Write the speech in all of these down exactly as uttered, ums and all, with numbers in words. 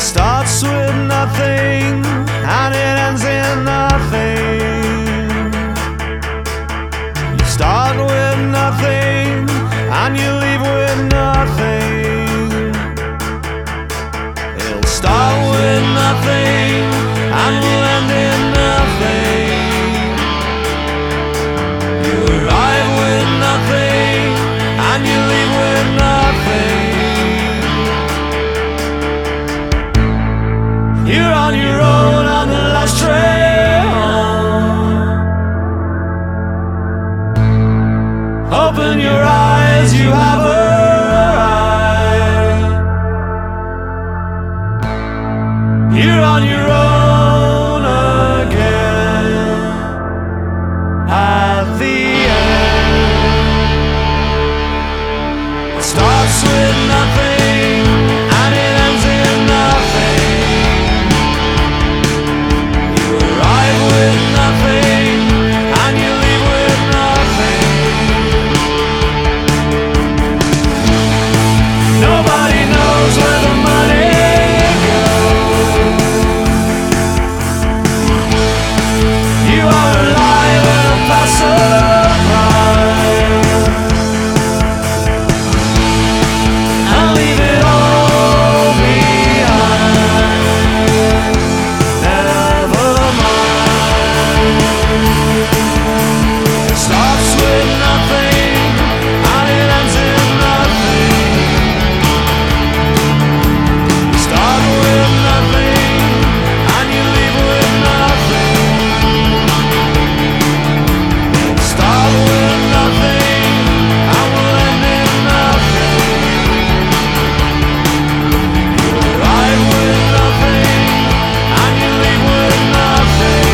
starts with nothing and it ends in nothing. You start with nothing and you leave with nothing. It'll start with nothing and will end in nothing. You arrive with nothing and you leave with nothing. You're on your own on the last train home. Open your eyes, you have arrived. You're on your own again at the end. It starts with nothing and it ends in nothing. You arrive with nothing and you leave with nothing. Nobody knows where the money goes. You are alive and a passerby, and leave it all behind. Never mind. It starts with nothing and it ends in nothing. You start with nothing and you leave with nothing. Start with nothing and will end in nothing. You arrive with nothing and you leave with nothing.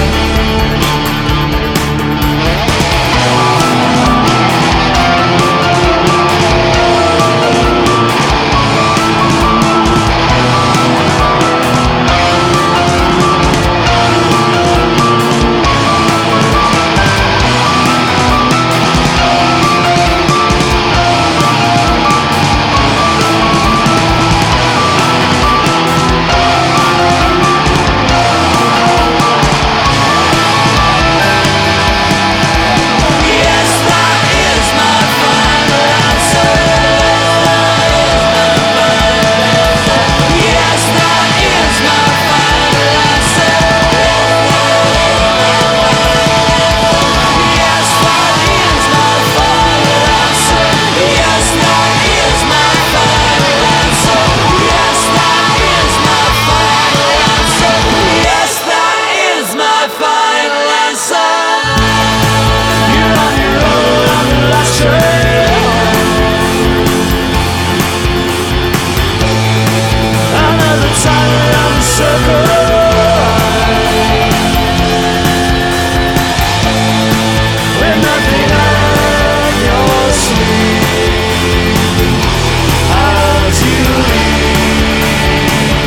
Yes, that is my final answer. Yes, that is my final answer. Yes, that is my final answer. Yes, that is my final answer. Yes, that is my final answer. Yes, that is my final answer. You're on your own on the last train home. Another time around the circle, with nothing at your sleeve as you leave.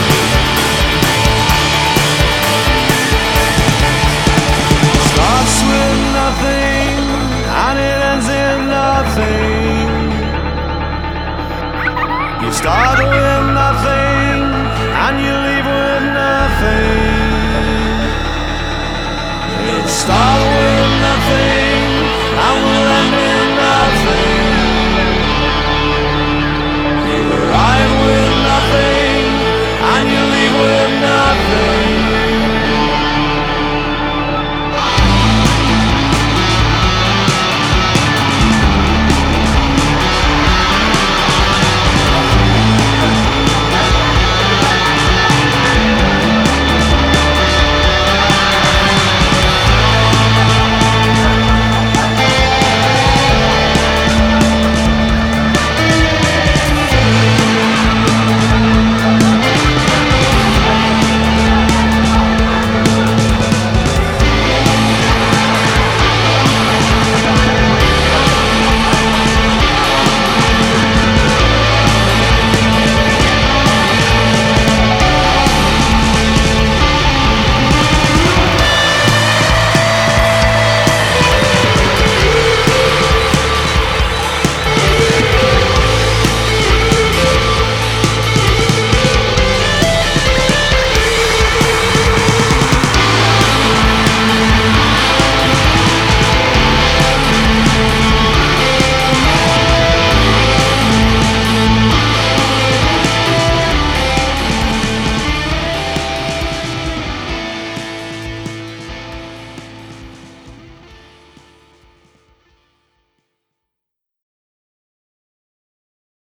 Starts with nothing and it ends in nothing. You start with nothing and you leave with nothing. It starts